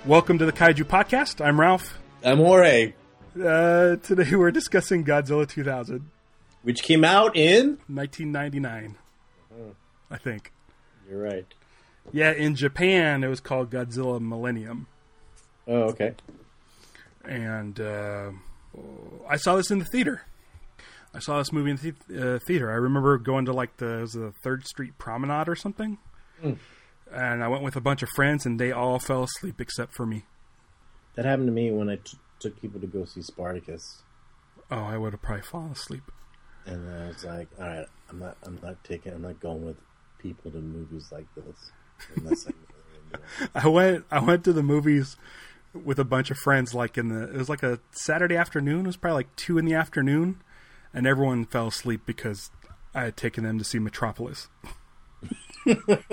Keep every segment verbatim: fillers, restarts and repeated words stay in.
Welcome to the Kaiju Podcast. I'm Ralph. I'm Jorge. Uh, today we're discussing Godzilla two thousand. Which came out in? nineteen ninety-nine. Oh. I think. You're right. Yeah, in Japan it was called Godzilla Millennium. Oh, okay. And uh, I saw this in the theater. I saw this movie in the th- uh, theater. I remember going to like the, it was the third Street Promenade or something. Mm. And I went with a bunch of friends, and they all fell asleep except for me. That happened to me when I t- took people to go see Spartacus. Oh, I would have probably fallen asleep. And I was like, "All right, I'm not, I'm not taking, I'm not going with people to movies like this." Unless I, really I went, I went to the movies with a bunch of friends. Like in the, it was like a Saturday afternoon. It was probably like two in the afternoon, and everyone fell asleep because I had taken them to see Metropolis. Like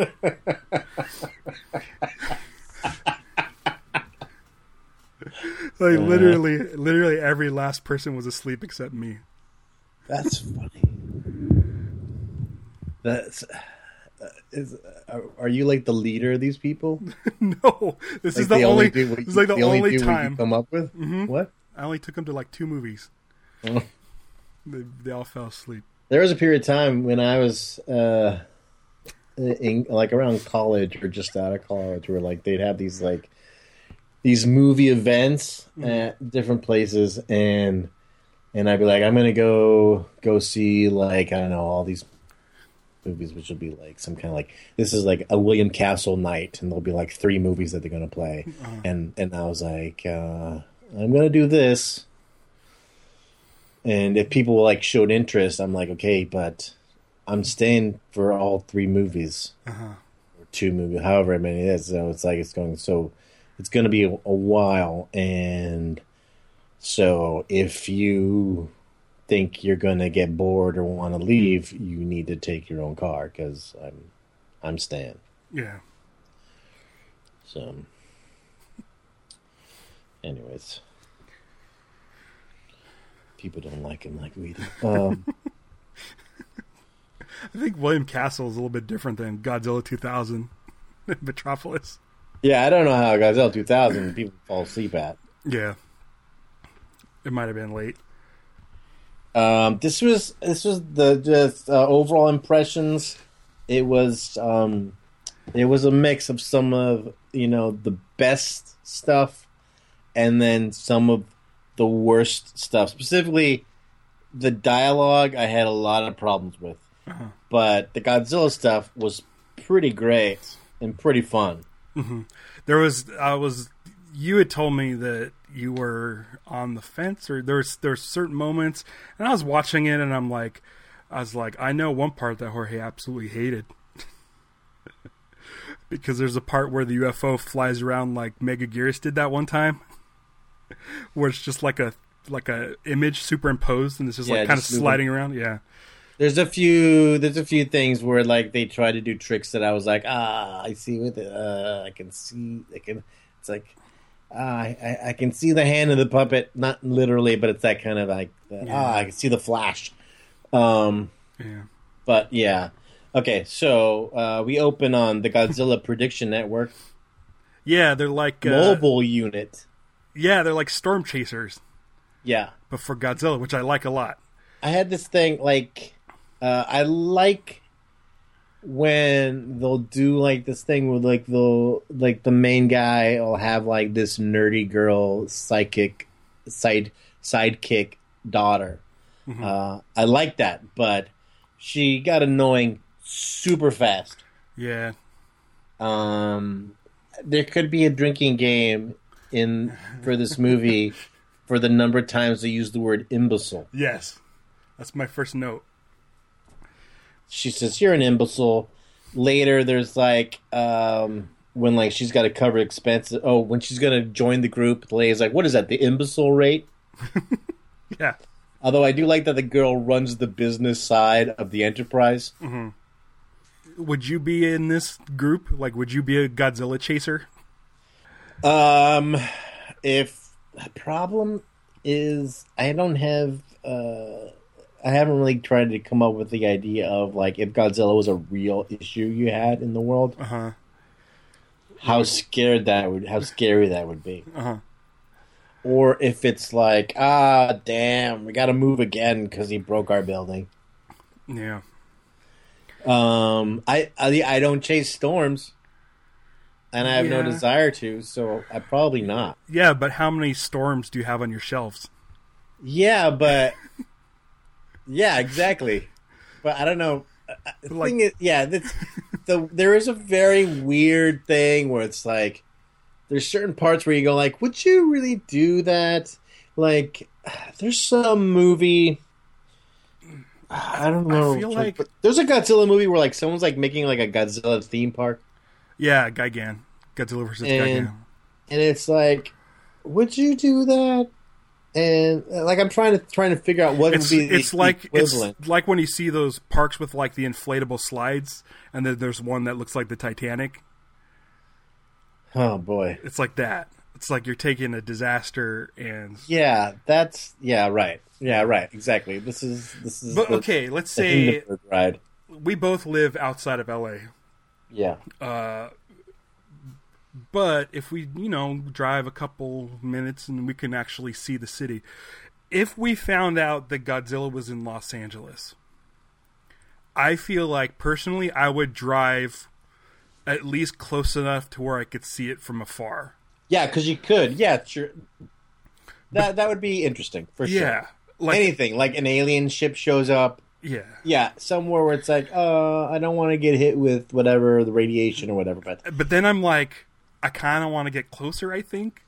uh, literally, literally every last person was asleep except me. That's funny. That's uh, is. Uh, are you like the leader of these people? No, this like is the only. only This is like the, the only, only time you come up with. Mm-hmm. What? I only took them to like two movies. Oh. They, they all fell asleep. There was a period of time when I was. Uh, In, like around college or just out of college, where like they'd have these like these movie events at different places, and and I'd be like, I'm gonna go go see like I don't know all these movies, which will be like some kind of like this is like a William Castle night, and there'll be like three movies that they're gonna play, uh-huh. and and I was like, uh, I'm gonna do this, and if people like showed interest, I'm like, okay, but I'm staying for all three movies, uh-huh. or two movies, however many it is. So it's like it's going. So it's going to be a, a while, and so if you think you're going to get bored or want to leave, you need to take your own car because I'm, I'm staying. Yeah. So, anyways, people don't like him like we do. Um, I think William Castle is a little bit different than Godzilla two thousand Metropolis. Yeah, I don't know how Godzilla two thousand people fall asleep at. Yeah. It might have been late. Um, this was this was the just uh, overall impressions. It was um, it was a mix of some of, you know, the best stuff and then some of the worst stuff. Specifically, the dialogue I had a lot of problems with. Uh-huh. But the Godzilla stuff was pretty great and pretty fun. Mm-hmm. There was, I was, you had told me that you were on the fence, or there's there's certain moments, and I was watching it, and I'm like, I was like, I know one part that Jorge absolutely hated, because there's a part where the U F O flies around like Megaguirus did that one time, where it's just like a like a image superimposed, and it's just yeah, like kind of sliding moving. around, yeah. There's a few. There's a few things where like they try to do tricks that I was like, ah, I see with it. Uh, I can see. I can. It's like, ah, I, I can see the hand of the puppet, not literally, but it's that kind of like, that, yeah. ah, I can see the flash. Um, yeah. But yeah, okay. So uh, we open on the Godzilla Prediction Network. Yeah, they're like uh, mobile unit. Yeah, they're like storm chasers. Yeah, but for Godzilla, which I like a lot. I had this thing like. Uh, I like when they'll do like this thing where like they'll like the main guy will have like this nerdy girl psychic side sidekick daughter. Mm-hmm. Uh, I like that, but she got annoying super fast. Yeah. Um, there could be a drinking game in for this movie for the number of times they use the word imbecile. Yes, that's my first note. She says, "You're an imbecile." Later, there's like um, when like she's got to cover expenses. Oh, when she's gonna join the group, the lady's like, "What is that? The imbecile rate?" Yeah. Although I do like that the girl runs the business side of the enterprise. Mm-hmm. Would you be in this group? Like, would you be a Godzilla chaser? Um, if the problem is I don't have. Uh, I haven't really tried to come up with the idea of like if Godzilla was a real issue you had in the world. Uh huh. how scared that would, how scary that would be. Uh huh. Or if it's like, ah, damn, we got to move again because he broke our building. Yeah. Um, I, I I don't chase storms, and I have Yeah. no desire to, so I probably not. Yeah, but how many storms do you have on your shelves? Yeah, but yeah, exactly. But I don't know. The Like- thing is, yeah, that's, the there is a very weird thing where it's like there's certain parts where you go like, would you really do that? Like, there's some movie. I don't know. I feel like- but there's a Godzilla movie where like someone's like making like a Godzilla theme park, Yeah, Gigan. Godzilla versus And- Gigan. and it's like, would you do that? And uh, like, I'm trying to trying to figure out what It's would be the, it's like the equivalent. it's like when you see those parks with like the inflatable slides, and then there's one that looks like the Titanic. Oh boy. It's like that. It's like you're taking a disaster and. Yeah, that's yeah, right. Yeah, right. Exactly. This is this is. But the, okay, let's the say Hindenburg ride. we both live outside of L A. Yeah. Uh, but if we, you know, drive a couple minutes and we can actually see the city. If we found out that Godzilla was in Los Angeles, I feel like personally I would drive at least close enough to where I could see it from afar. Yeah, because you could. Yeah, sure. That that would be interesting for sure. Yeah. Like, Anything like an alien ship shows up. yeah. Yeah, somewhere where it's like, uh, I don't want to get hit with whatever the radiation or whatever. But But then I'm like, I kind of want to get closer, I think.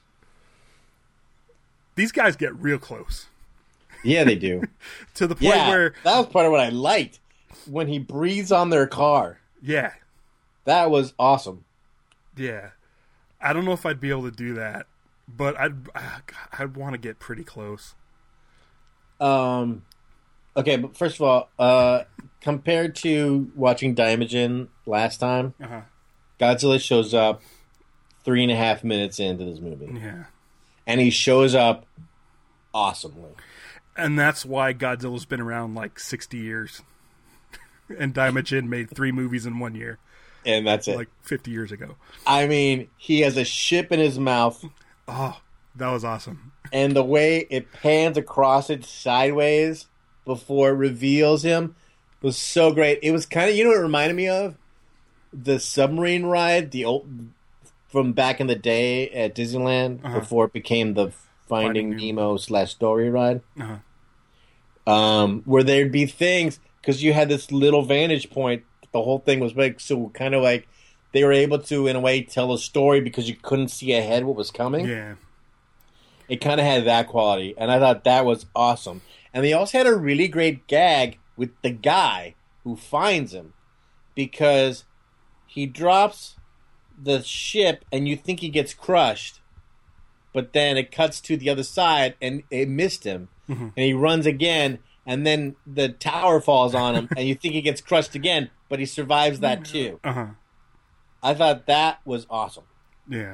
These guys get real close. yeah, they do. To the point yeah, where, that was part of what I liked when he breathes on their car. yeah, That was awesome. yeah. I don't know if I'd be able to do that, but I'd I'd want to get pretty close. Um, okay, but first of all, uh, compared to watching Daimajin last time, Uh-huh. Godzilla shows up three and a half minutes into this movie, Yeah. and he shows up awesomely. And that's why Godzilla's been around like sixty years. And Daimajin made three movies in one year, And that's it. like fifty years ago. I mean, he has a ship in his mouth, Oh, that was awesome. and the way it pans across it sideways before it reveals him was so great. It was kind of, you know what it reminded me of? The submarine ride, the old from back in the day at Disneyland, Uh-huh. before it became the Finding, Finding Nemo slash story ride, Uh-huh. um, where there'd be things because you had this little vantage point. The whole thing was big, so kind of like they were able to, in a way, tell a story because you couldn't see ahead what was coming. Yeah. It kind of had that quality, and I thought that was awesome. And they also had a really great gag with the guy who finds him, because he drops the ship and you think he gets crushed, but then it cuts to the other side and it missed him, Mhm. and he runs again, and then the tower falls on him and you think he gets crushed again, but he survives that too. Uh-huh. I thought that was awesome. Yeah.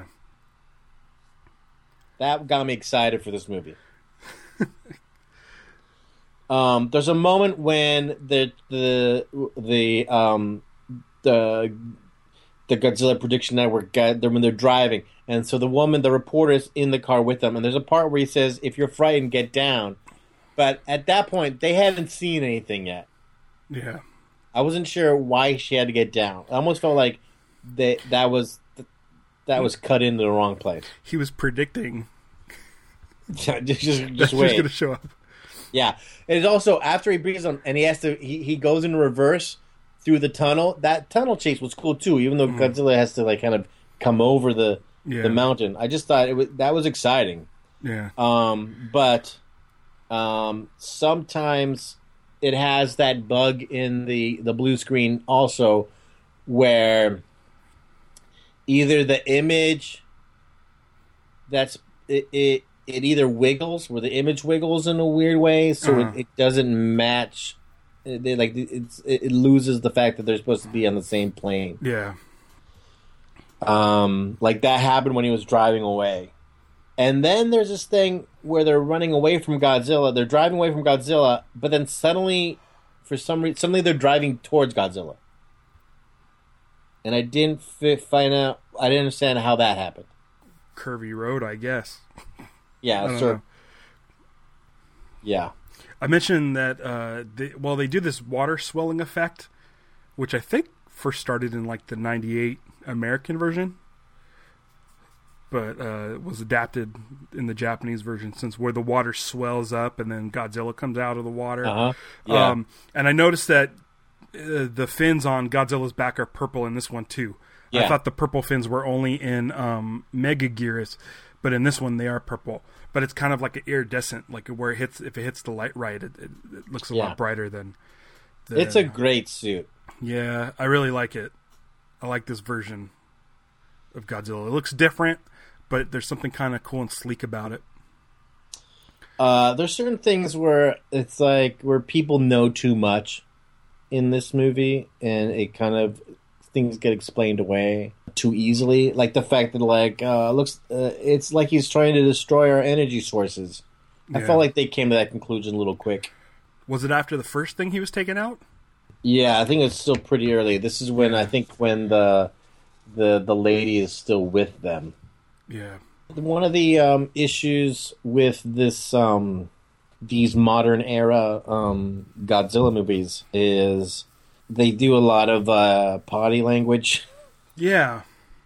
That got me excited for this movie. um, there's a moment when the the the um the the Godzilla Prediction Network guy, they're when they're driving, and so the woman, the reporter, is in the car with them, and there's a part where he says, "If you're frightened, get down." But at that point, they hadn't seen anything yet. Yeah. I wasn't sure why she had to get down. I almost felt like that that was that was cut into the wrong place. He was predicting just just, that just she was wait. going to show up. Yeah, and it's also after he breathes on, and he has to, he, he goes in reverse through the tunnel. That tunnel chase was cool too, even though Godzilla has to like kind of come over the Yeah. the mountain. I just thought it was that was exciting. Yeah. Um, but um, sometimes it has that bug in the the blue screen also, where either the image that's it, it it either wiggles, where the image wiggles in a weird way, so Uh-huh. it, it doesn't match. It, they, like it's, it loses the fact that they're supposed to be on the same plane. Yeah. Um, like that happened when he was driving away. And then there's this thing where they're running away from Godzilla. They're driving away from Godzilla, but then suddenly, for some reason, suddenly they're driving towards Godzilla. and I didn't fi- find out. I didn't understand how that happened. Curvy road, I guess. Yeah, I so know. yeah, I mentioned that. Uh, they, well, they do this water swelling effect, which I think first started in like the ninety-eight American version, but uh, was adapted in the Japanese version, since where the water swells up and then Godzilla comes out of the water. uh-huh. yeah. Um, and I noticed that uh, the fins on Godzilla's back are purple in this one too. I Yeah. thought the purple fins were only in um, Mega Gearus, but in this one they are purple. But it's kind of like an iridescent, like where it hits. If it hits the light right, it, it, it looks a Yeah. lot brighter than. The, It's a great suit. yeah, I really like it. I like this version of Godzilla. It looks different, but there's something kind of cool and sleek about it. Uh, there's certain things where it's like where people know too much in this movie, and it kind of things get explained away too easily. Like the fact that like uh, looks, uh, it's like he's trying to destroy our energy sources. I Yeah. felt like they came to that conclusion a little quick. Was it after the first thing he was taken out? Yeah, I think it's still pretty early. This is when I think when the the the lady is still with them. Yeah. One of the um, issues with this um, these modern era um, Godzilla movies is they do a lot of uh, potty language. Yeah.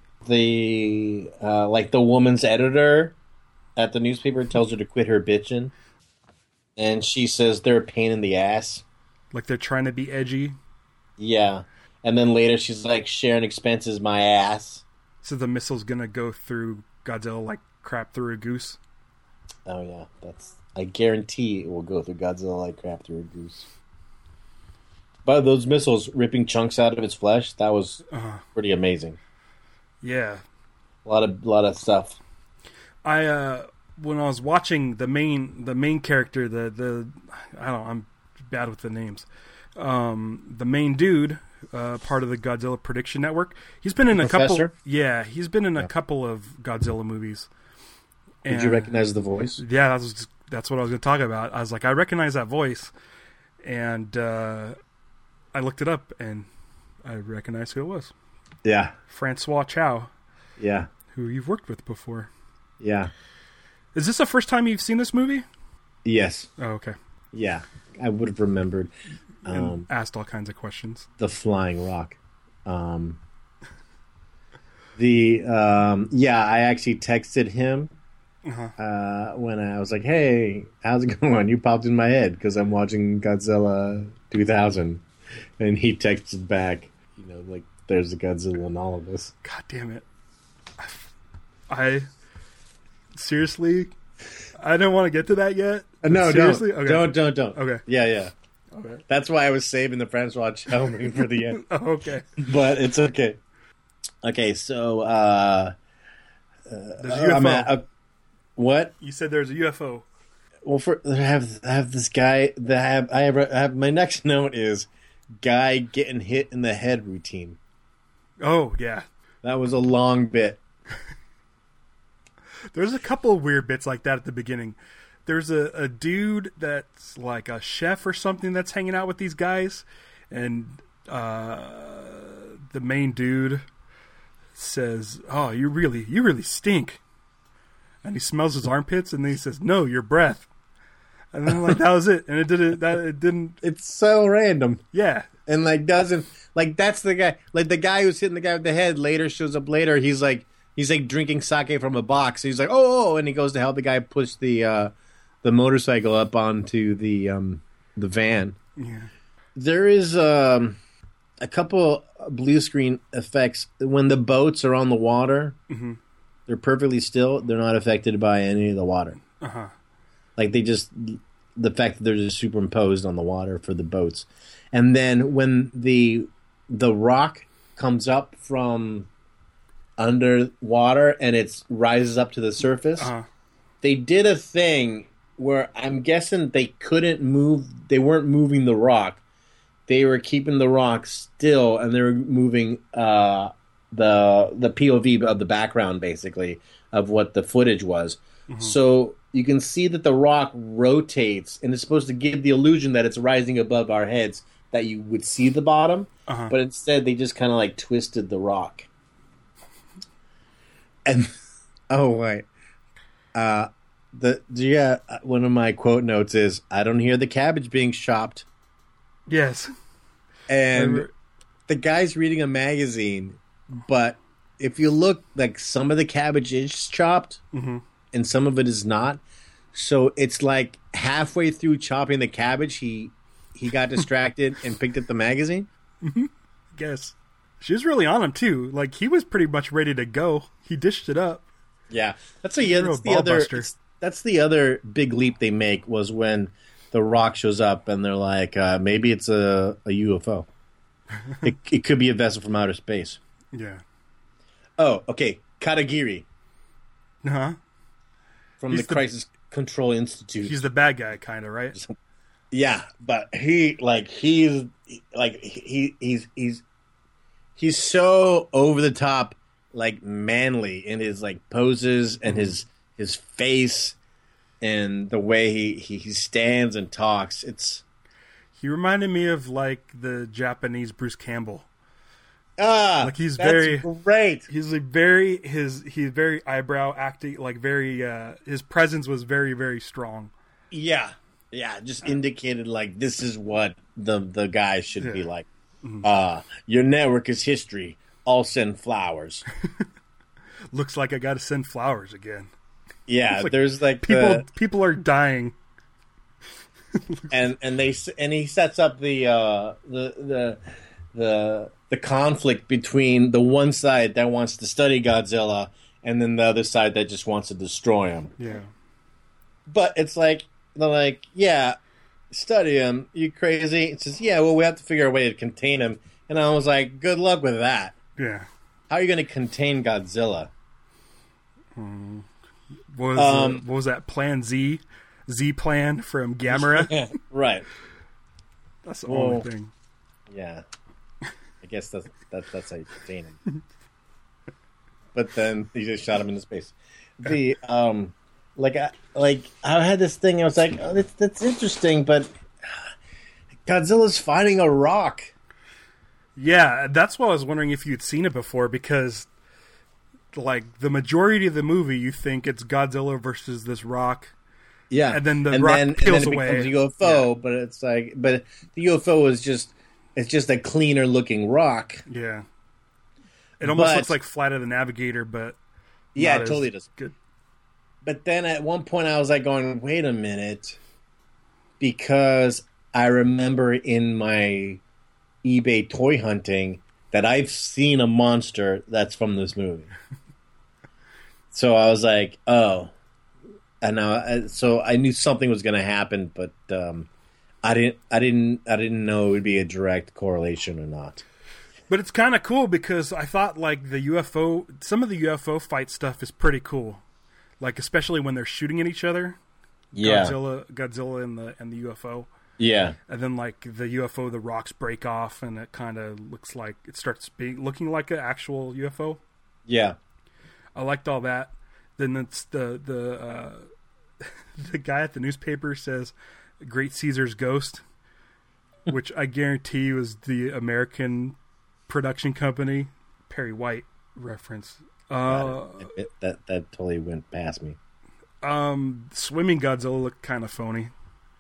The uh, like the woman's editor at the newspaper tells her to quit her bitching, and she says they're a pain in the ass. Like they're trying to be edgy. Yeah, and then later she's like, sharing expenses my ass. So the missile's gonna go through Godzilla like crap through a goose. Oh yeah, that's. I guarantee it will go through Godzilla like crap through a goose. But those missiles ripping chunks out of its flesh, that was Uh, pretty amazing. yeah. A lot of lot of stuff. I uh when I was watching the main the main character, the the I don't know, I'm bad with the names. Um, the main dude, uh, part of the Godzilla Prediction Network. He's been in a Professor? couple. Yeah, he's been in a Yeah. couple of Godzilla movies. Did And- you recognize the voice? Yeah, that was that's what I was going to talk about. I was like, I recognize that voice, and uh, I looked it up, and I recognized who it was. Yeah, Francois Chow, yeah, who you've worked with before. yeah. Is this the first time you've seen this movie? Yes, Oh, okay. yeah. I would have remembered And um, asked all kinds of questions. the flying rock. Um, the um, yeah, I actually texted him Uh-huh. uh, when I was like, "Hey, how's it going?" You popped in my head because I'm watching Godzilla two thousand, and he texted back, you know, like, "There's a Godzilla in all of us." God damn it. I seriously, I don't want to get to that yet. Uh, no, seriously? don't, Okay. don't, don't, don't. Okay. Yeah, yeah. Okay. That's why I was saving the Francois Chow movie for the end, Oh, okay. but it's okay. Okay, so uh, There's a U F O. I'm at, uh, what? You said there's a U F O. Well, for I have I have this guy that I have I have, I have my next note is guy getting hit in the head routine. Oh, yeah. That was a long bit. There's a couple of weird bits like that at the beginning. There's a, a dude that's like a chef or something that's hanging out with these guys, and uh, the main dude says, "Oh, you really, you really stink," and he smells his armpits, and then he says, "No, your breath." And then like that was it, and it didn't. That it didn't. It's so random. Yeah, And like doesn't like that's the guy like the guy who's hitting the guy with the head later shows up later. He's like he's like drinking sake from a box. He's like, oh, oh, and he goes to help the guy push the uh, the motorcycle up onto the um, the van. yeah. There is um, a couple blue screen effects when the boats are on the water. Mm-hmm. They're perfectly still. They're not affected by any of the water. Uh huh. Like they just the fact that they're just superimposed on the water for the boats. And then when the the rock comes up from underwater and it rises up to the surface, Uh-huh. they did a thing where I'm guessing they couldn't move. They weren't moving the rock. They were keeping the rock still, and they were moving uh, the the P O V of the background, basically, of what the footage was. Mm-hmm. So you can see that the rock rotates, and it's supposed to give the illusion that it's rising above our heads, that you would see the bottom, Uh-huh. but instead they just kind of like twisted the rock. And oh wait, uh, the yeah, one of my quote notes is, "I don't hear the cabbage being chopped." Yes. And Remember- the guy's reading a magazine, but if you look, like some of the cabbage is chopped, Mhm. and some of it is not. So it's like halfway through chopping the cabbage, he he got distracted and picked up the magazine. Guess. She was really on him, too. Like, he was pretty much ready to go. He dished it up. Yeah, that's a, He's yeah, a real that's the ball other. buster. it's- That's the other big leap they make was when the Rock shows up and they're like, uh, maybe it's a, a U F O. it, it could be a vessel from outer space. Yeah. Oh, okay, Katagiri Huh? from He's the the- Crisis Control Institute. He's the bad guy, kind of, right? Yeah, but he like he's like he he's he's he's so over the top, like manly in his like poses and his his face and the way he, he, he stands and talks. It's He reminded me of, like, the Japanese Bruce Campbell. ah, Like, he's that's very- great. He's like very his he's very eyebrow acting, like very uh his presence was very very strong. Yeah, yeah, just indicated like this is what the the guy should be Yeah. like. Uh your network is history. I'll send flowers. Looks like I got to send flowers again. Yeah, like there's like People the, people are dying. and and they s- and he sets up the uh, the the the the conflict between the one side that wants to study Godzilla and then the other side that just wants to destroy him. Yeah. But it's like they're like, yeah, study him. You crazy? It says, yeah. Well, we have to figure a way to contain him. And I was like, good luck with that. Yeah. How are you going to contain Godzilla? What was, Um, uh, what was that Plan Z? Z Plan from Gamera? Right. That's the Whoa. only thing. Yeah. I guess that's that, that's how you contain him. But then he just shot him into space. The um, like I like I had this thing. I was like, oh, that's that's interesting, but Godzilla's fighting a rock. Yeah, that's why I was wondering if you'd seen it before, because like the majority of the movie you think it's Godzilla versus this rock. Yeah, And then the rock peels and then it away. becomes a U F O, but it's like, but the U F O is just it's just a cleaner looking rock. Yeah. It almost But- looks like Flight of the Navigator, but Yeah, not it as totally does. good. But then at one point I was like going, wait a minute, because I remember in my eBay toy hunting that I've seen a monster that's from this movie. So I was like, oh, and I, so I knew something was going to happen, but um, I didn't, I didn't, I didn't know it would be a direct correlation or not. But it's kind of cool because I thought like the U F O, some of the U F O fight stuff is pretty cool. Like especially when they're shooting at each other. Yeah, Godzilla, Godzilla, and the and the U F O, yeah, and then like the U F O, the rocks break off, and it kind of looks like it starts being looking like an actual U F O. yeah. I liked all that. Then it's the the uh, the guy at the newspaper says, "Great Caesar's ghost," which I guarantee you is the American production company. Perry White reference. Uh, It- it- that that totally went past me. um, swimming Godzilla looked kind of phony.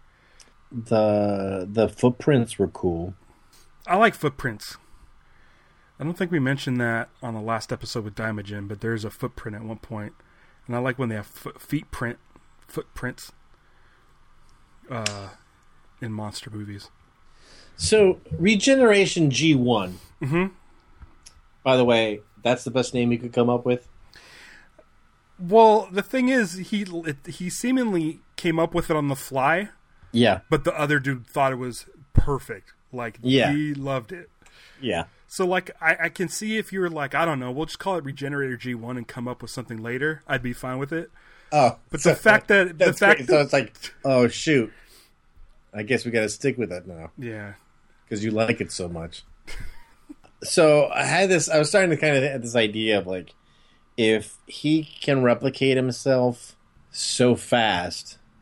The the footprints were cool. I like footprints. I don't think we mentioned that on the last episode with Daimajin, but there's a footprint at one point, and I like when they have foot, feet print footprints uh, in monster movies. So Regeneration G one. Mm-hmm. By the way, that's the best name you could come up with. Well, the thing is, he it, he seemingly came up with it on the fly, Yeah, but the other dude thought it was perfect. Like, Yeah. he loved it. yeah, So, like, I, I can see if you were like, I don't know, we'll just call it Regenerator G one and come up with something later, I'd be fine with it. Oh, But the fact that the that's fact great. that, So it's like, oh shoot, I guess we got to stick with it now yeah, because you like it so much. So I had this. I was starting to kind of have this idea of like, if he can replicate himself so fast,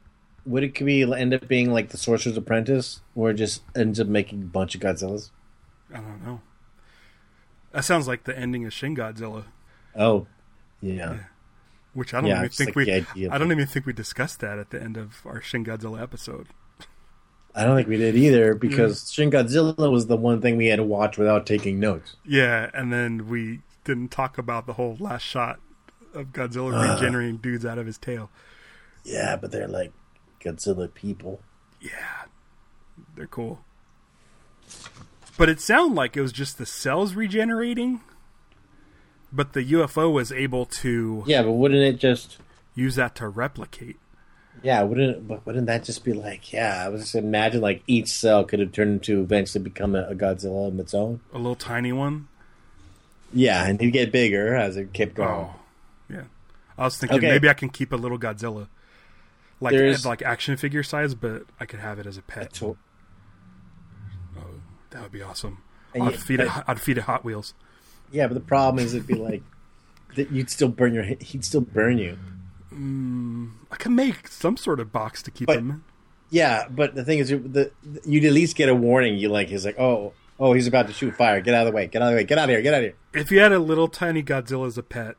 would it be end up being like the Sorcerer's Apprentice, where it just ends up making a bunch of Godzillas? I don't know. That sounds like the ending of Shin Godzilla. Oh, yeah. yeah. Which I don't yeah, even think like we. I don't even think we discussed that at the end of our Shin Godzilla episode. I don't think we did either, because yeah. Shin Godzilla was the one thing we had to watch without taking notes. Yeah, and then we didn't talk about the whole last shot of Godzilla uh, regenerating dudes out of his tail. Yeah, but they're like Godzilla people. Yeah, they're cool. But it sounded like it was just the cells regenerating, but the U F O was able to... Yeah, but wouldn't it just... use that to replicate. Yeah, wouldn't but wouldn't that just be like... Yeah, I was just imagine like each cell could have turned into eventually become a, a Godzilla of its own. A little tiny one? Yeah, and he'd get bigger as it kept going. Oh, yeah. I was thinking okay. maybe I can keep a little Godzilla. Like There's, like action figure size, but I could have it as a pet. To- oh, that would be awesome. I'd you, feed it. I'd feed it Hot Wheels. Yeah, but the problem is, it'd be like that. You'd still burn your. He'd still burn you. Mm, I can make some sort of box to keep but, him in. Yeah, but the thing is, the, you'd at least get a warning. You like, he's like, oh, oh, he's about to shoot fire. Get out of the way. Get out of the way. Get out of here. Get out of here. If you had a little tiny Godzilla as a pet,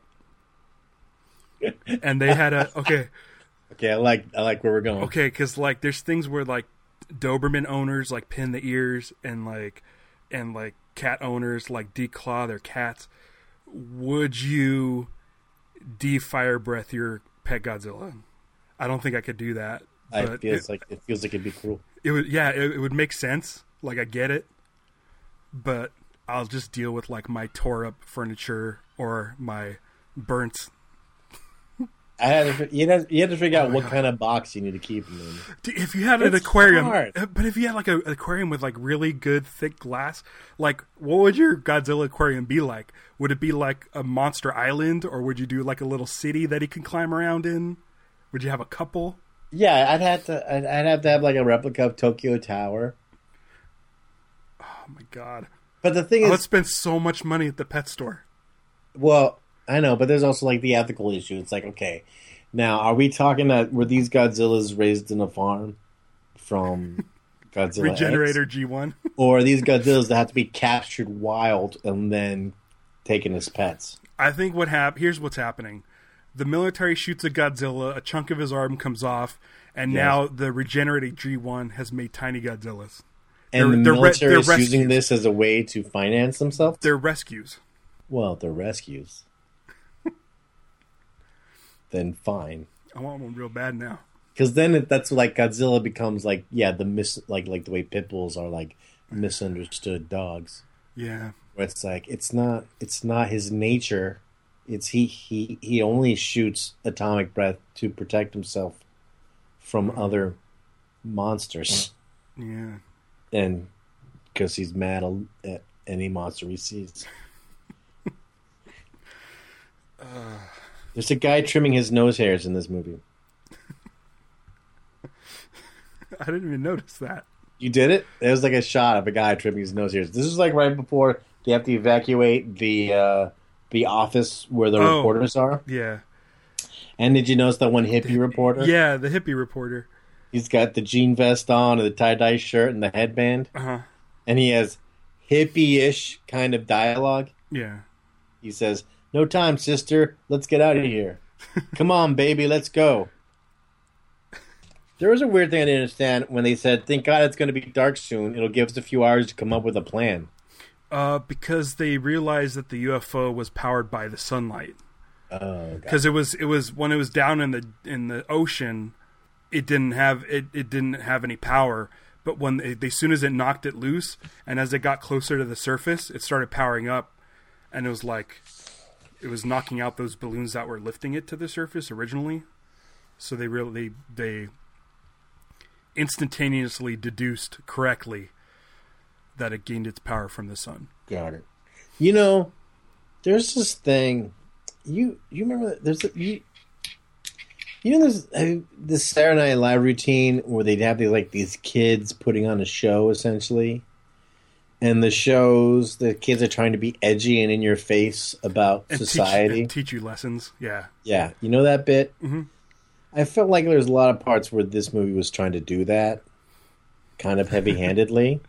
and they had a okay. Okay, I like I like where we're going. Okay, because like there's things where like Doberman owners like pin the ears, and like and like cat owners like declaw their cats. Would you de-fire breath your pet Godzilla? I don't think I could do that. But it feels it, like it feels like it'd be cruel. It would, yeah, it, it would make sense. Like I get it, but I'll just deal with like my tore up furniture or my burnt. I had to, you had, you had to figure out oh what God. kind of box you need to keep them in. If you had an it's aquarium, hard. But if you had like a, an aquarium with like really good thick glass, like what would your Godzilla aquarium be like? Would it be like a monster island, or would you do like a little city that he can climb around in? Would you have a couple? Yeah, I'd have to. I'd, I'd have to have like a replica of Tokyo Tower. Oh my God! But the thing I is, would spend so much money at the pet store. Well, I know, but there's also like the ethical issue. It's like, okay, now are we talking that were these Godzillas raised in a farm from Godzilla Regenerator X? G one, or are these Godzillas that have to be captured wild and then taken as pets? I think what hap- here's what's happening. The military shoots a Godzilla, a chunk of his arm comes off, and yes. now the regenerated G one has made tiny Godzillas. And they're, the they're military re- is rescues. using this as a way to finance themselves? They're rescues. Well, they're rescues. Then fine. I want one real bad now. Because then it, that's like Godzilla becomes like, yeah, the mis like like the way pit bulls are like misunderstood dogs. Yeah. Where it's like it's not it's not his nature. It's he he he only shoots atomic breath to protect himself from other monsters. Yeah. And because he's mad at any monster he sees. uh. There's a guy trimming his nose hairs in this movie. I didn't even notice that. You did it? There was like a shot of a guy trimming his nose hairs. This is like right before they have to evacuate the uh, the office where the oh, reporters are. Yeah. And did you notice that one hippie the, reporter? Yeah, the hippie reporter. He's got the jean vest on and the tie-dye shirt and the headband. Uh-huh. And he has hippie-ish kind of dialogue. Yeah. He says, "No time, sister. Let's get out of here. Come on, baby. Let's go." There was a weird thing I didn't understand when they said, "Thank God it's going to be dark soon. It'll give us a few hours to come up with a plan." Uh, because they realized that the U F O was powered by the sunlight. Oh, because it was it was when it was down in the in the ocean, it didn't have it, it didn't have any power. But when they, they as soon as it knocked it loose, and as it got closer to the surface, it started powering up, and it was like it was knocking out those balloons that were lifting it to the surface originally. So they really they instantaneously deduced correctly that it gained its power from the sun. Got it. You know, there's this thing. You you remember that there's a, you you know there's uh, this Saturday Night Live routine where they'd have these like these kids putting on a show essentially, and the shows the kids are trying to be edgy and in your face about and society teach, and teach you lessons. Yeah, yeah. You know that bit? Mm-hmm. I felt like there's a lot of parts where this movie was trying to do that, kind of heavy-handedly.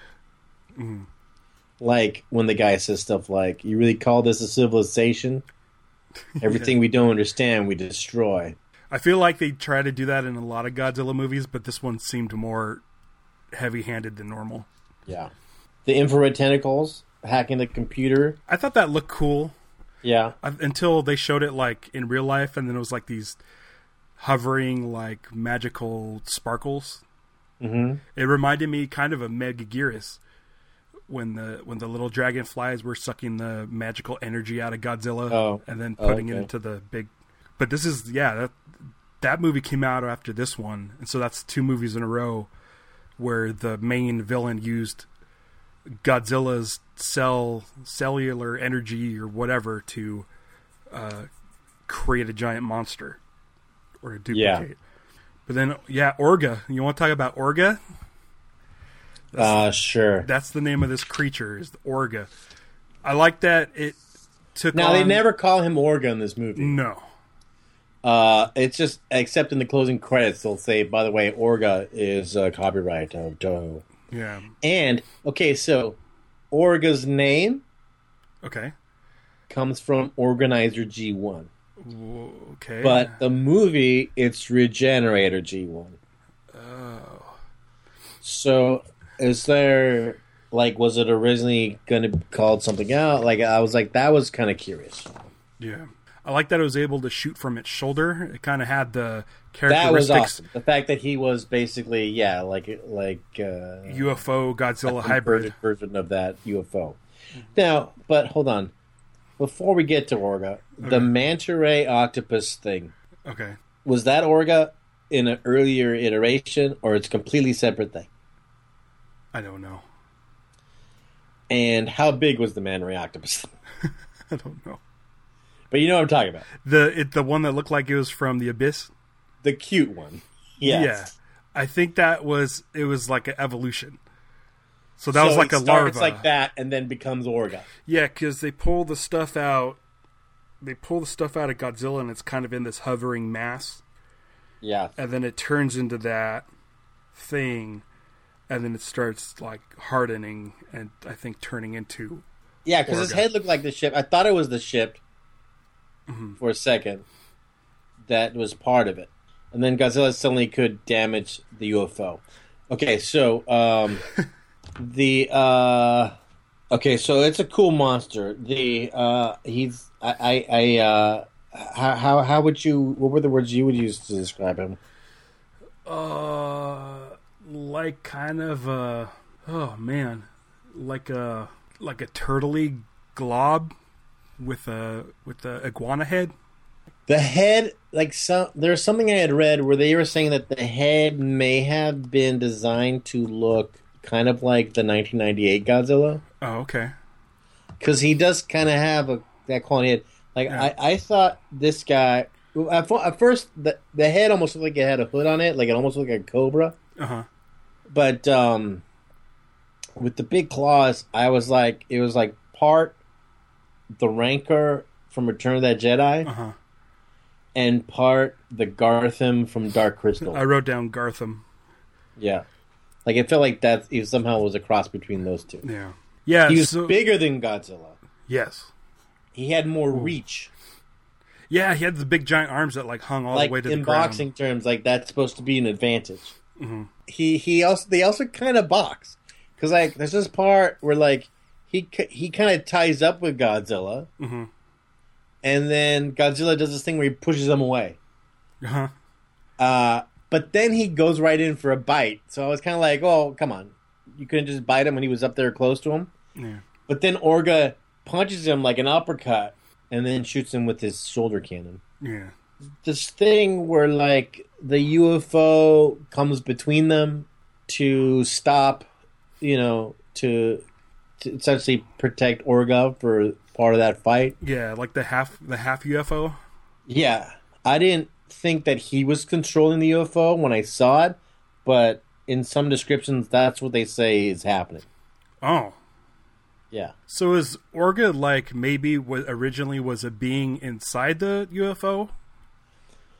Mm. Like when the guy says stuff like, "You really call this a civilization? Everything yeah. we don't understand, we destroy." I feel like they try to do that in a lot of Godzilla movies, but this one seemed more heavy-handed than normal. Yeah. The infrared tentacles hacking the computer. I thought that looked cool. Yeah. Until they showed it like in real life, and then it was like these hovering, like magical sparkles. Mm-hmm. It reminded me kind of of Megaguirus when the when the little dragonflies were sucking the magical energy out of Godzilla oh. and then putting oh, okay. it into the big. But this is yeah that that movie came out after this one, and so that's two movies in a row where the main villain used Godzilla's cell cellular energy or whatever to uh, create a giant monster or a duplicate. Yeah. But then, yeah, Orga. You want to talk about Orga? That's, uh, sure. That's the name of this creature, is Orga. I like that it took Now, on... they never call him Orga in this movie. No. Uh, it's just, except in the closing credits, they'll say, by the way, Orga is uh, copyright of Toho. Yeah. And, okay, so, Orga's name... Okay. ...comes from Organizer G one. Okay. But the movie, it's Regenerator G one. Oh. So, is there, like, was it originally going to be called something else? Like, I was like, that was kind of curious. Yeah. I like that it was able to shoot from its shoulder. It kind of had the characteristics. That was awesome. The fact that he was basically, yeah, like, like uh, U F O Godzilla hybrid version of that U F O. Mm-hmm. Now, but hold on. Before we get to Orga, okay. the manta ray octopus thing. Okay. Was that Orga in an earlier iteration, or it's a completely separate thing? I don't know. And how big was the manta ray octopus? I don't know. But you know what I'm talking about. The it, the one that looked like it was from the Abyss? The cute one. Yes. Yeah. I think that was, it was like an evolution. So that so was like it a larva. It's like that, and then becomes Orga. Yeah, because they pull the stuff out. They pull the stuff out of Godzilla, and it's kind of in this hovering mass. Yeah, and then it turns into that thing, and then it starts like hardening, and I think turning into. Yeah, because his head looked like the ship. I thought it was the ship mm-hmm. for a second. That was part of it, and then Godzilla suddenly could damage the U F O. Okay, so. Um, The uh okay, so it's a cool monster. The uh he's I I, I uh how, how how would you what were the words you would use to describe him? Uh like kind of uh oh man, like a like a turtley glob with a with a iguana head. The head, like some there's something I had read where they were saying that the head may have been designed to look kind of like the nineteen ninety-eight Godzilla. Oh, okay. Because he does kind of have a that quality head. Like, yeah. I, I thought this guy... At, at first, the, the head almost looked like it had a hood on it. Like, it almost looked like a cobra. Uh-huh. But um, with the big claws, I was like... It was like part the Rancor from Return of that Jedi. Uh-huh. And part the Gartham from Dark Crystal. I wrote down Gartham. Yeah. Like, it felt like that it somehow was a cross between those two. Yeah. Yeah. He was so, bigger than Godzilla. Yes. He had more Ooh. reach. Yeah, he had the big giant arms that like hung all like, the way to the in ground. boxing terms, like that's supposed to be an advantage. Mm-hmm. He he also they also kind of box because like there's this part where like he he kind of ties up with Godzilla, mm-hmm. and then Godzilla does this thing where he pushes him away. Uh-huh. Uh But then he goes right in for a bite. So I was kind of like, oh, come on. You couldn't just bite him when he was up there close to him? Yeah. But then Orga punches him like an uppercut and then shoots him with his shoulder cannon. Yeah. This thing where, like, the U F O comes between them to stop, you know, to, to essentially protect Orga for part of that fight. Yeah, like the half the half U F O. Yeah. I didn't think that he was controlling the U F O when I saw it, but in some descriptions, that's what they say is happening. Oh. Yeah. So is Orga like maybe what originally was a being inside the U F O?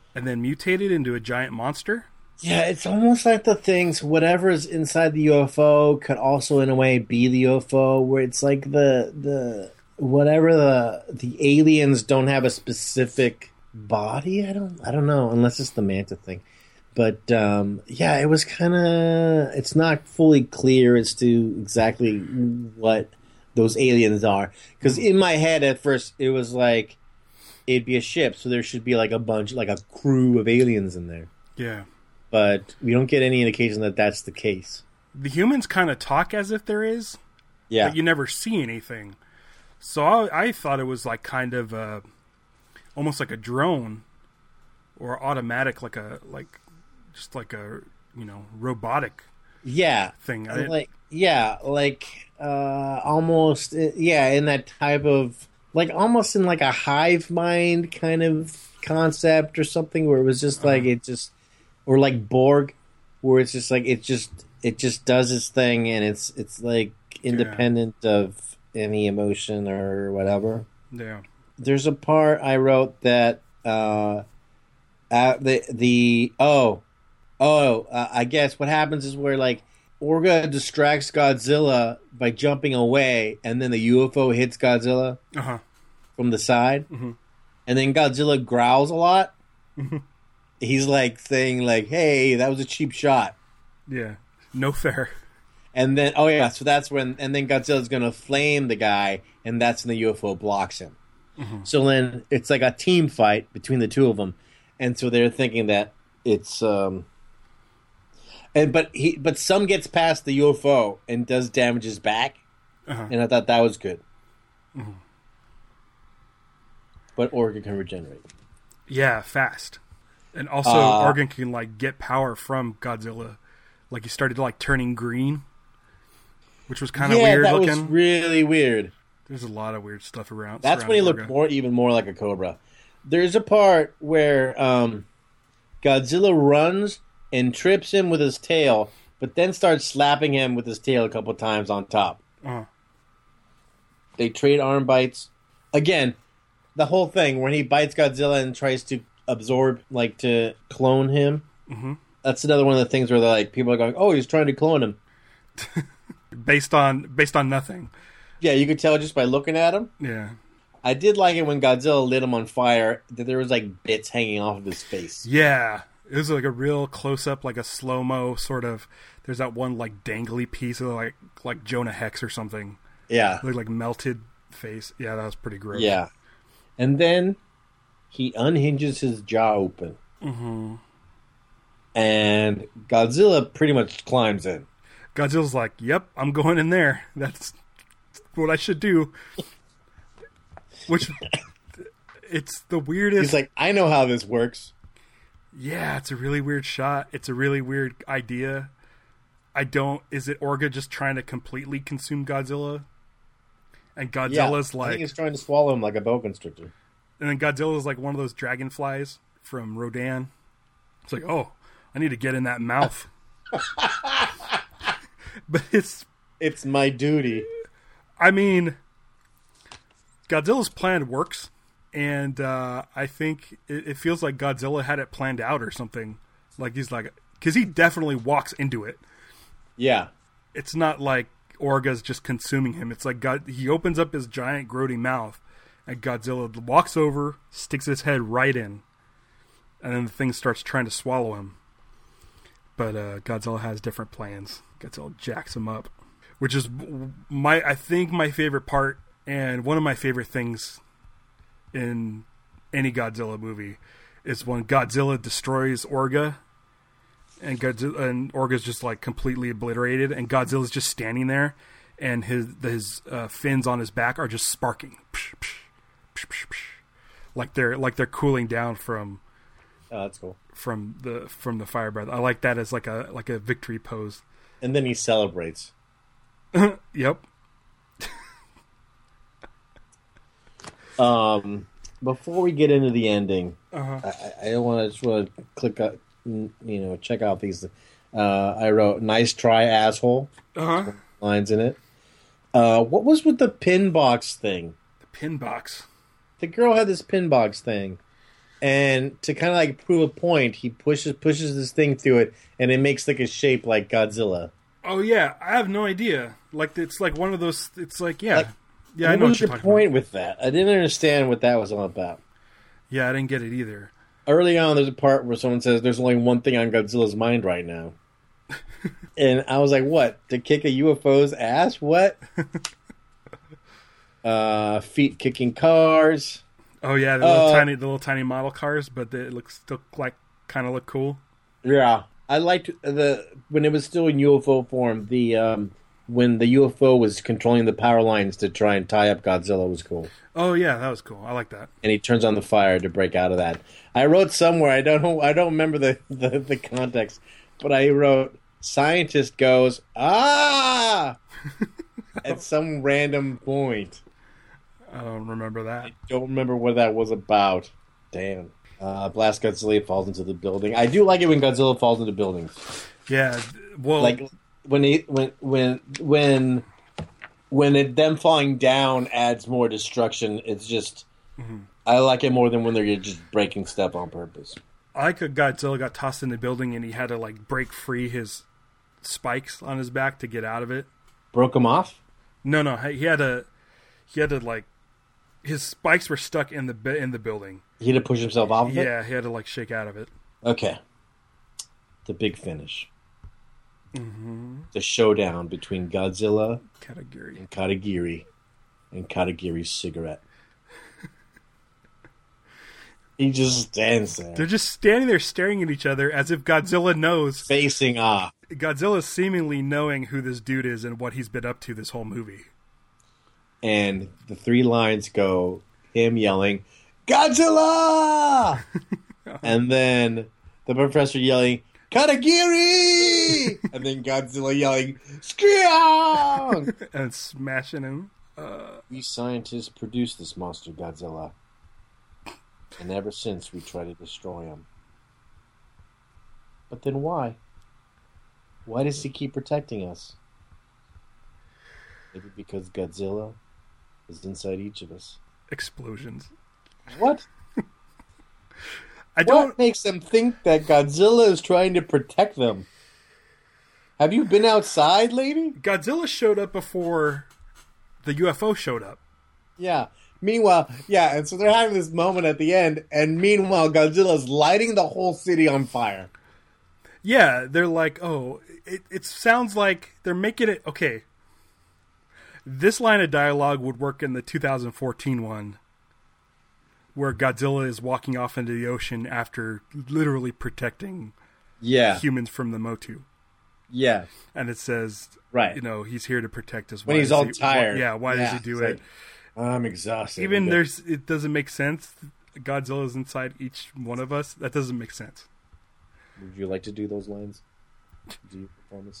and then mutated into a giant monster. Yeah, it's almost like the things, whatever is inside the U F O could also in a way be the U F O, where it's like the the whatever the the aliens don't have a specific body. I don't I don't know, unless it's the manta thing. But um, yeah, it was kind of, it's not fully clear as to exactly what those aliens are. Because in my head at first, it was like, it'd be a ship, so there should be like a bunch, like a crew of aliens in there. Yeah. But we don't get any indication that that's the case. The humans kind of talk as if there is, yeah. but you never see anything. So I, I thought it was like kind of a, almost like a drone or automatic, like a, like, just like a, you know, robotic yeah thing. I, like yeah like uh almost yeah in that type of, like almost in like a hive mind kind of concept or something, where it was just like uh-huh. it just, or like Borg, where it's just like it just it just does its thing, and it's it's like independent yeah. of any emotion or whatever. Yeah. There's a part I wrote that uh at the the oh Oh, uh, I guess what happens is where, like, Orga distracts Godzilla by jumping away, and then the U F O hits Godzilla uh-huh. from the side, mm-hmm. and then Godzilla growls a lot. Mm-hmm. He's, like, saying, like, hey, that was a cheap shot. Yeah, no fair. And then, oh, yeah, so that's when, and then Godzilla's going to flame the guy, and that's when the U F O blocks him. Mm-hmm. So then it's like a team fight between the two of them, and so they're thinking that it's... um And but he but some gets past the U F O and does damages back, uh-huh. and I thought that was good. Mm-hmm. But Organ can regenerate. Yeah, fast, and also uh, Organ can like get power from Godzilla. Like he started like turning green, which was kind of yeah, weird that looking. Was really weird. There's a lot of weird stuff around. That's when he Orga. looked more, even more like a cobra. There's a part where um, Godzilla runs and trips him with his tail, but then starts slapping him with his tail a couple times on top. Uh-huh. They trade arm bites. Again, the whole thing when he bites Godzilla and tries to absorb, like to clone him. Mm-hmm. That's another one of the things where they're like, people are going, "Oh, he's trying to clone him," based on based on nothing. Yeah, you could tell just by looking at him. Yeah, I did like it when Godzilla lit him on fire. That there was like bits hanging off of his face. Yeah. It was like a real close-up, like a slow-mo sort of... There's that one, like, dangly piece of, like, like Jonah Hex or something. Yeah. Like, like melted face. Yeah, that was pretty gross. Yeah. And then he unhinges his jaw open. Mm-hmm. And Godzilla pretty much climbs in. Godzilla's like, yep, I'm going in there. That's what I should do. Which... It's the weirdest... He's like, I know how this works. Yeah, it's a really weird shot. It's a really weird idea. I don't... Is it Orga just trying to completely consume Godzilla? And Godzilla's yeah, like... I think he's trying to swallow him like a boa constrictor. And then Godzilla's like one of those dragonflies from Rodan. It's like, oh, I need to get in that mouth. But it's... It's my duty. I mean, Godzilla's plan works. And uh, I think it, it feels like Godzilla had it planned out or something. Like he's like, because he definitely walks into it. Yeah, it's not like Orga's just consuming him. It's like God, he opens up his giant grody mouth, and Godzilla walks over, sticks his head right in, and then the thing starts trying to swallow him. But uh, Godzilla has different plans. Godzilla jacks him up, which is my I think my favorite part and one of my favorite things in any Godzilla movie is when Godzilla destroys Orga and Godzilla, and Orga's just like completely obliterated, and Godzilla's just standing there, and his his uh, fins on his back are just sparking, psh, psh, psh, psh, psh, like they're like they're cooling down from. Oh, that's cool. From the from the fire breath. I like that as like a like a victory pose. And then he celebrates. Yep. Um, before we get into the ending, uh-huh. I, I don't want to just want to click, up, you know, check out these. Uh, I wrote "nice try, asshole." Uh-huh. Lines in it. Uh, what was with the pin box thing? The pin box. The girl had this pin box thing. and to kind of like prove a point, he pushes pushes this thing through it, and it makes like a shape like Godzilla. Oh yeah, I have no idea. Like it's like one of those. It's like yeah, Like, yeah. I what know was what you're your talking point about. with that? I didn't understand what that was all about. Yeah, I didn't get it either. Early on, there's a part where someone says, "There's only one thing on Godzilla's mind right now," and I was like, "What? To kick a U F O's ass? What?" uh, feet kicking cars. Oh yeah, the little Uh, tiny, the little tiny model cars, but they look still like kind of look cool. Yeah, I liked the when it was still in U F O form. The um, when the U F O was controlling the power lines to try and tie up Godzilla was cool. Oh yeah, that was cool. I like that. And he turns on the fire to break out of that. I wrote somewhere, I don't know, I don't remember the, the, the context, but I wrote, scientist goes, ah, at some random point. I don't remember that. I don't remember what that was about. Damn. Uh, Blast Godzilla falls into the building. I do like it when Godzilla falls into buildings. Yeah, well, Like, when he, when, when, when, when it, them falling down adds more destruction, it's just... Mm-hmm. I like it more than when they're just breaking stuff on purpose. I like a Godzilla got tossed in the building and he had to like break free his spikes on his back to get out of it. Broke him off? No, no, he had to. He had to like his spikes were stuck in the in the building. He had to push himself off of it? Yeah, he had to like shake out of it. Okay. The big finish. Mm-hmm. The showdown between Godzilla Katagiri and Katagiri and Katagiri's cigarette. He just stands there. They're just standing there staring at each other as if Godzilla knows. Facing off. Godzilla seemingly knowing who this dude is and what he's been up to this whole movie. And the three lines go him yelling, Godzilla! And then the professor yelling, Katagiri! And then Godzilla yelling, Skryong! And smashing him. Uh... We scientists produced this monster, Godzilla. And ever since, we try to destroy him. But then why? Why does he keep protecting us? Maybe because Godzilla is inside each of us. Explosions. What? I don't... What makes them think that Godzilla is trying to protect them? Have you been outside, lady? Godzilla showed up before the U F O showed up. Yeah. Meanwhile, yeah, and so they're having this moment at the end, and meanwhile, Godzilla's lighting the whole city on fire. Yeah, they're like, oh, it, it sounds like they're making it... Okay. This line of dialogue would work in the two thousand fourteen one, where Godzilla is walking off into the ocean after literally protecting yeah. humans from the Motu. Yeah. And it says, right. you know, he's here to protect us. When why he's all he, tired. Why, yeah, why yeah, does he do it? Like, I'm exhausted. Even there's, it doesn't make sense. Godzilla's inside each one of us. That doesn't make sense. Would you like to do those lines? Do you perform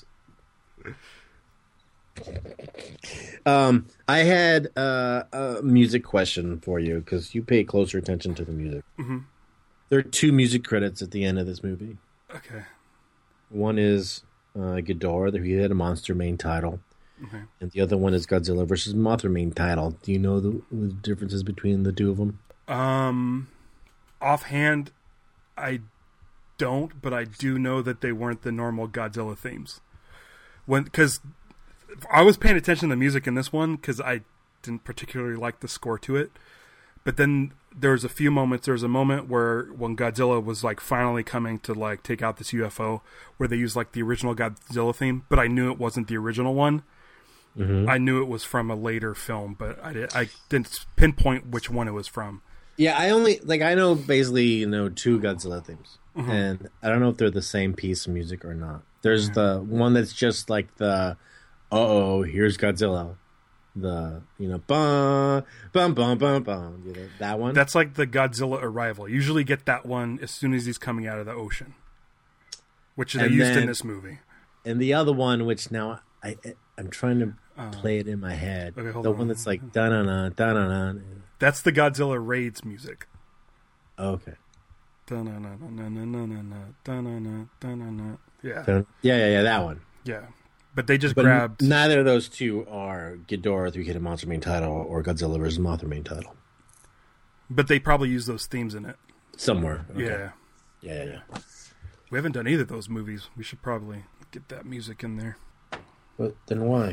this? Um, I had uh, a music question for you because you pay closer attention to the music. Mm-hmm. There are two music credits at the end of this movie. Okay. One is uh, Ghidorah, he had a monster main title. Okay. And the other one is Godzilla versus Mothra main title. Do you know the, the differences between the two of them? Um, offhand, I don't, but I do know that they weren't the normal Godzilla themes. When because I was paying attention to the music in this one because I didn't particularly like the score to it. But then there was a few moments. There was a moment where when Godzilla was like finally coming to like take out this U F O, where they used like the original Godzilla theme, but I knew it wasn't the original one. Mm-hmm. I knew it was from a later film, but I, did, I didn't pinpoint which one it was from. Yeah, I only like I know basically you know two Godzilla themes, mm-hmm. and I don't know if they're the same piece of music or not. There's mm-hmm. the one that's just like the, uh oh, here's Godzilla, the you know bum bum bum bum bum. You know, that one. That's like the Godzilla Arrival. You usually get that one as soon as he's coming out of the ocean, which they and used then, in this movie. And the other one, which now I I'm trying to uh, play it in my head. Okay, hold the on. one that's like da na na da na na. That's the Godzilla Raids music. Okay. Da na na na na na na na da na na da na na. Yeah. Yeah, yeah, yeah, that one. Yeah. But they just but grabbed... neither of those two are Ghidorah, Three-Headed Monster main title, or Godzilla versus Mothra main title. But they probably use those themes in it. Somewhere. Okay. Yeah. Yeah, yeah, yeah. We haven't done either of those movies. We should probably get that music in there. But then why?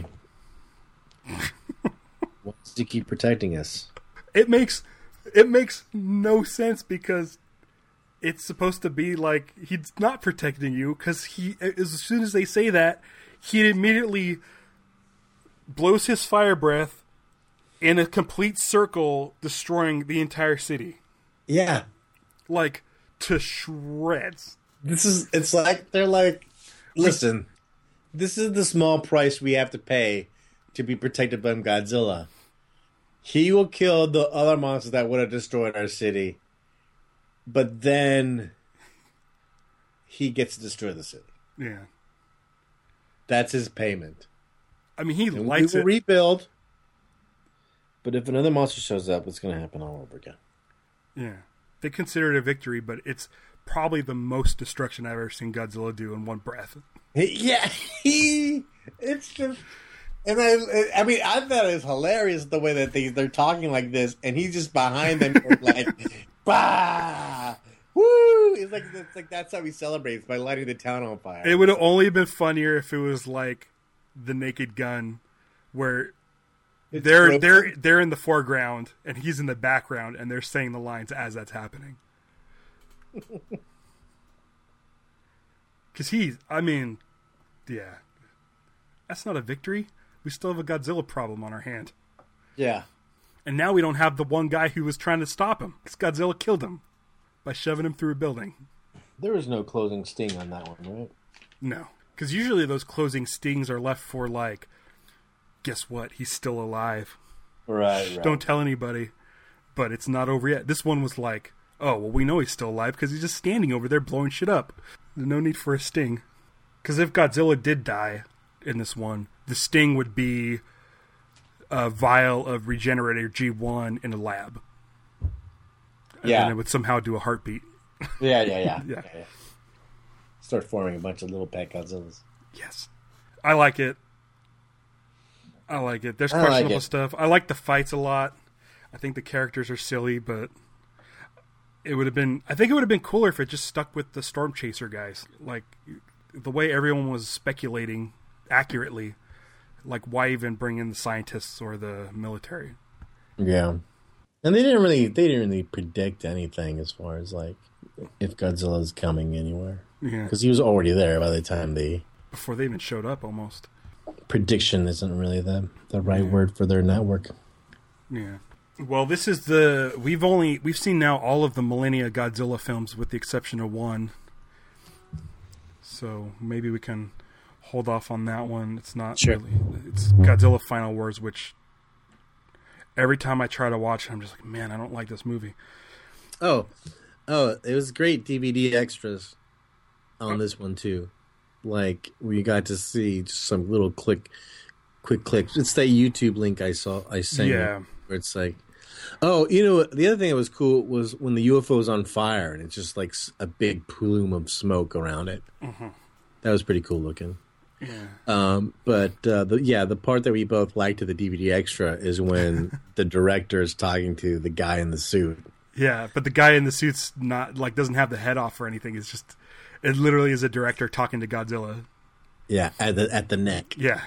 Why does he keep protecting us? It makes it makes no sense because it's supposed to be like he's not protecting you because he as soon as they say that he immediately blows his fire breath in a complete circle, destroying the entire city. Yeah, like to shreds. This is it's like they're like, listen, this is the small price we have to pay to be protected by Godzilla. He will kill the other monsters that would have destroyed our city, but then he gets to destroy the city. Yeah, that's his payment. I mean, he and likes we will it. rebuild, but if another monster shows up, it's going to happen all over again. Yeah, they consider it a victory, but it's probably the most destruction I've ever seen Godzilla do in one breath. Yeah, he. It's just. And I, I mean, I thought it was hilarious the way that they, they're talking like this, and he's just behind them, like, bah, woo! It's like, it's like that's how he celebrates, by lighting the town on fire. It would have only been funnier if it was like the Naked Gun, where it's they're broken. they're they're in the foreground and he's in the background, and they're saying the lines as that's happening. Because he's, I mean, yeah, that's not a victory. We still have a Godzilla problem on our hand. Yeah. And now we don't have the one guy who was trying to stop him. Because Godzilla killed him by shoving him through a building. There was no closing sting on that one, right? No. Because usually those closing stings are left for, like, guess what? He's still alive. Right, right. Don't tell anybody. But it's not over yet. This one was like, oh, well, we know he's still alive because he's just standing over there blowing shit up. There's no need for a sting. Because if Godzilla did die in this one, the sting would be a vial of Regenerator G one in a lab. And yeah. then it would somehow do a heartbeat. Yeah, yeah, yeah. yeah. yeah. yeah. Start forming a bunch of little pet Godzillas. Yes. I like it. I like it. There's I questionable like it. stuff. I like the fights a lot. I think the characters are silly, but it would have been... I think it would have been cooler if it just stuck with the Storm Chaser guys. Like, the way everyone was speculating accurately. Like, why even bring in the scientists or the military? Yeah. And they didn't really they didn't really predict anything as far as, like, if Godzilla's coming anywhere. Yeah. Because he was already there by the time they... Before they even showed up, almost. Prediction isn't really the, the right yeah. word for their network. Yeah. Well, this is the... We've only... We've seen now all of the Millennia Godzilla films with the exception of one. So, maybe we can... hold off on that one. It's not sure. really... It's Godzilla Final Wars, which every time I try to watch it, I'm just like, man, I don't like this movie. Oh. Oh, it was great D V D extras on oh. this one, too. Like, we got to see just some little click, quick clicks. It's that YouTube link I saw, I sent yeah. you, where it's like... Oh, you know, the other thing that was cool was when the U F O was on fire, and it's just like a big plume of smoke around it. Mm-hmm. That was pretty cool looking. Yeah. Um, but uh, the, yeah, the part that we both liked of the D V D extra is when the director is talking to the guy in the suit. Yeah, but the guy in the suit's not like doesn't have the head off or anything. It's just it literally is a director talking to Godzilla. Yeah, at the at the neck. Yeah.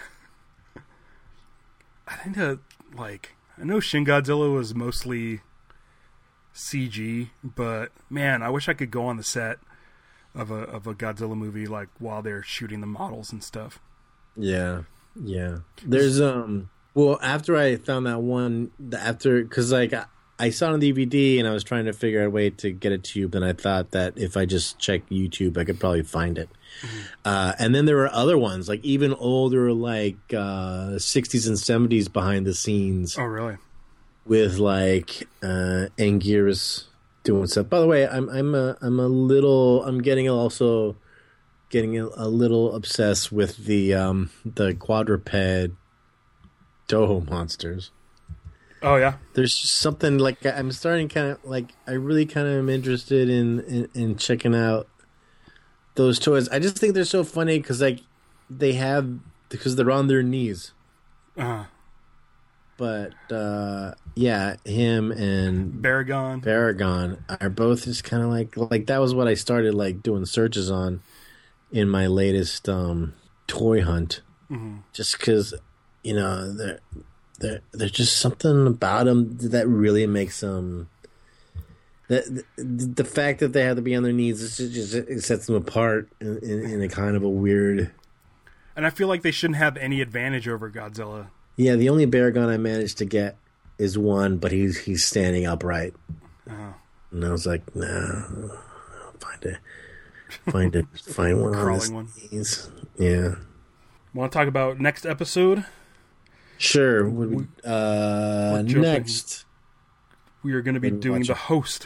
I think that like I know Shin Godzilla was mostly C G, but man, I wish I could go on the set of a of a Godzilla movie like while they're shooting the models and stuff. Yeah, yeah. There's um. Well, after I found that one, after because like I, I saw it on D V D and I was trying to figure out a way to get it to you, then I thought that if I just checked YouTube, I could probably find it. Mm-hmm. Uh, and then there were other ones, like even older, like uh, sixties and seventies behind the scenes. Oh, really? With like uh, Anguirus doing stuff. By the way, I'm I'm a I'm a little I'm getting also getting a, a little obsessed with the um, the quadruped Toho monsters. Oh yeah, there's just something like I'm starting kind of like I really kind of am interested in, in in checking out those toys. I just think they're so funny because like they have because they're on their knees. Uh-huh. but uh, yeah, him and Baragon. Baragon are both just kind of like like that was what I started like doing searches on in my latest um, toy hunt, mm-hmm. just because you know they're they're there's just something about them that really makes them. The, the, the fact that they have to be on their knees is just, it sets them apart in, in, in a kind of a weird. And I feel like they shouldn't have any advantage over Godzilla. Yeah, the only Baragon I managed to get is one, but he's he's standing upright. Uh-huh. And I was like, nah, I'll find it, find it, find one on his knees. Yeah. Want to talk about next episode? Sure. We, uh, next, we are going to be doing The Host.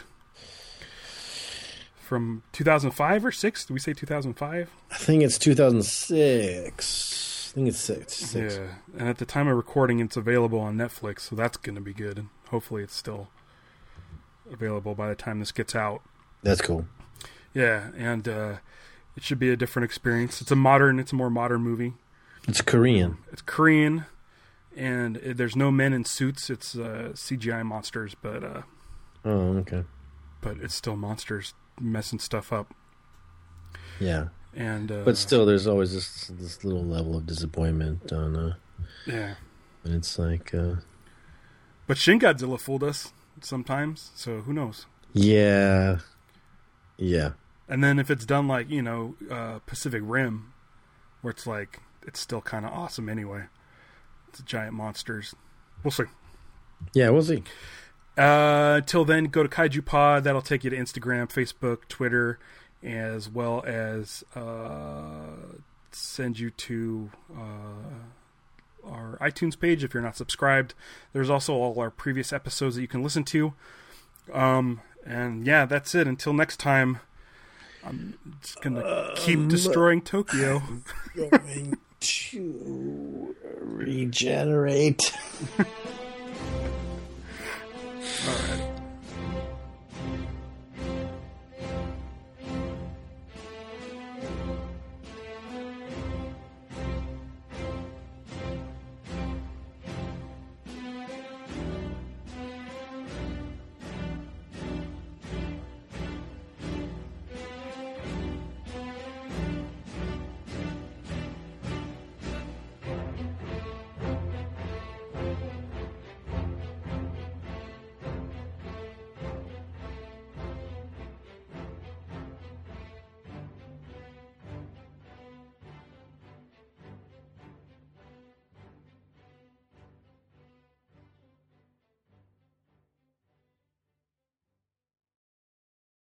From two thousand five or six? Did we say two thousand five? I think it's two thousand six. I think it's six. six. Yeah, and at the time of recording, it's available on Netflix, so that's going to be good. And hopefully it's still available by the time this gets out. That's cool. Yeah, and uh, it should be a different experience. It's a modern, it's a more modern movie. It's Korean. It's Korean, and it, there's no men in suits. It's uh, C G I monsters, but... Uh, oh, okay. But it's still monsters messing stuff up. Yeah, and uh, but still, there's always this this little level of disappointment on. Uh, yeah, and it's like. Uh, but Shin Godzilla fooled us sometimes, so who knows? Yeah, yeah. And then if it's done like you know uh, Pacific Rim, where it's like it's still kind of awesome anyway. It's giant monsters. We'll see. Yeah, we'll see. Uh, till then, go to Kaiju Pod. That'll take you to Instagram, Facebook, Twitter, as well as uh, send you to uh, our iTunes page if you're not subscribed. There's also all our previous episodes that you can listen to. Um, and yeah, that's it. Until next time, I'm just going to keep um, destroying Tokyo. Going to regenerate.